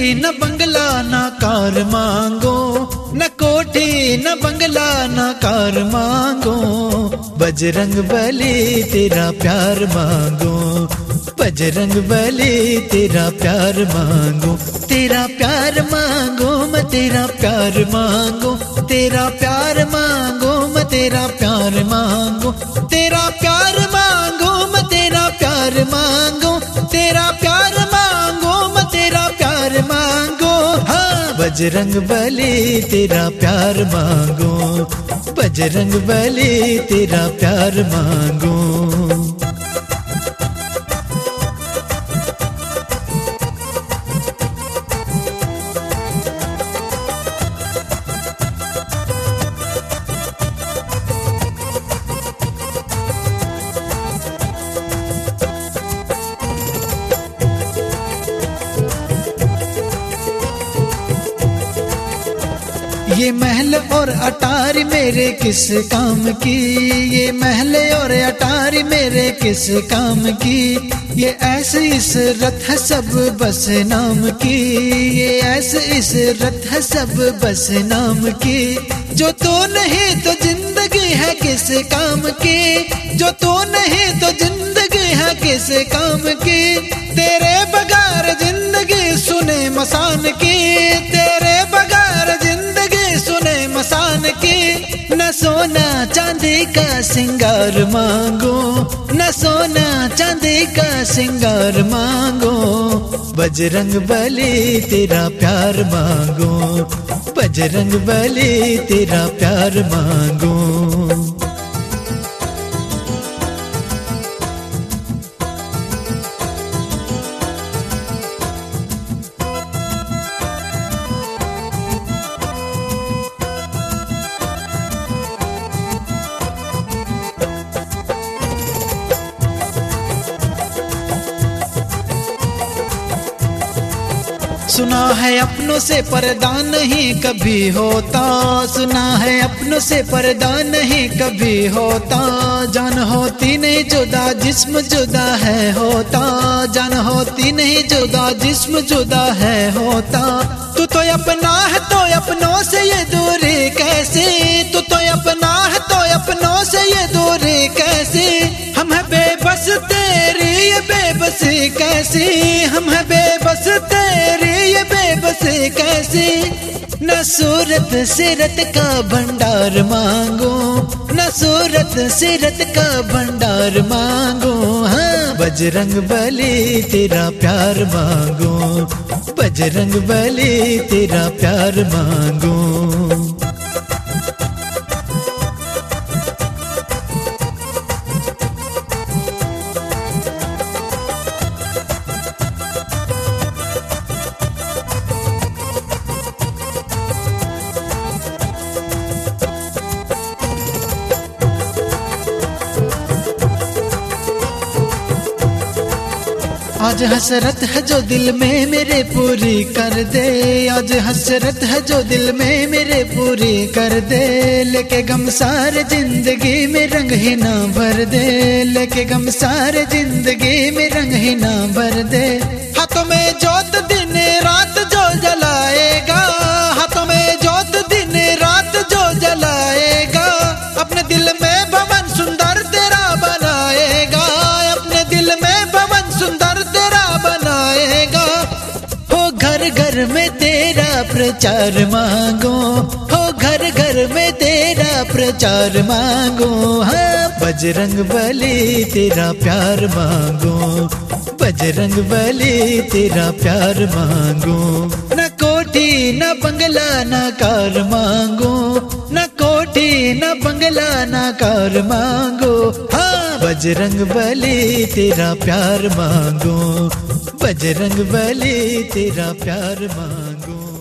न बंगला न कार मांगो, न कोठी न बंगला न कार मांगो, बजरंग बली तेरा प्यार मांगो, बजरंग बली तेरा प्यार मांगो, तेरा प्यार मांगो मैं तेरा प्यार मांगो, तेरा प्यार मांगो मैं तेरा प्यार मांगो, तेरा प्यार मांगो मैं तेरा प्यार मांगो, तेरा प्यार मांगो मैं तेरा प्यार मांगो। हाँ बजरंग बली तेरा प्यार मांगो, बजरंग बली तेरा प्यार मांगो। ये महल और अटारी मेरे किस काम की, ये महल और अटारी मेरे किस काम की, ये ऐसे इस रथ है सब बस नाम की, ये ऐसे इस रथ है सब बस नाम की, जो तो नहीं तो जिंदगी है किस काम की, जो तो नहीं तो जिंदगी है किस काम की, तेरे बगैर जिंदगी सुने मसान की, तेरे बगैर जिंदगी सुने मसान की। न सोना चांदी का सिंगार मांगो, न सोना चांदी का सिंगार मांगो, बजरंग बली तेरा प्यार मांगो, बजरंग बली तेरा प्यार मांगो। सुना है अपनों से पर्दा नहीं कभी होता, सुना है अपनों से पर्दा नहीं कभी होता, जान होती नहीं जुदा जिस्म जुदा है होता, जान होती नहीं जुदा जिस्म जुदा है होता, तू तो अपना है तो अपनों से ये दूरी कैसे, तू तो अपना है तो अपनों से ये दूरी कैसे, हम है बेबस तेरी ये बेबसी कैसी, हम है बेबस तेरी ये बेबसी कैसी। न सूरत सिरत का भंडार मांगो, न सूरत सिरत का भंडार मांगो, हाँ बजरंग बली तेरा प्यार मांगो, बजरंग बली तेरा प्यार मांगो। आज हसरत है जो दिल में मेरे पूरी कर दे, आज हसरत है जो दिल में मेरे पूरी कर दे, लेके गम सारे जिंदगी में रंग ही ना भर दे, लेके गम सारे जिंदगी में रंग ही ना भर दे। हाथों में जोत दिन रात जो जलाएगा, हाथों में जोत दिन रात जो जलाएगा, अपने दिल में भवन सुंदर तेरा बनाएगा, अपने दिल में भवन सुंदर तेरा बनाएगा। हो घर घर में तेरा प्रचार मांगो, हो घर घर में तेरा प्रचार मांगो, हाँ बजरंग बली तेरा प्यार मांगो, बजरंग बली तेरा प्यार मांगो। न कोठी न बंगला न कार मांगो, न कोठी न बंगला न कार मांगो, हाँ बजरंग बली तेरा प्यार मांगो, बजरंग बली तेरा प्यार मांगो।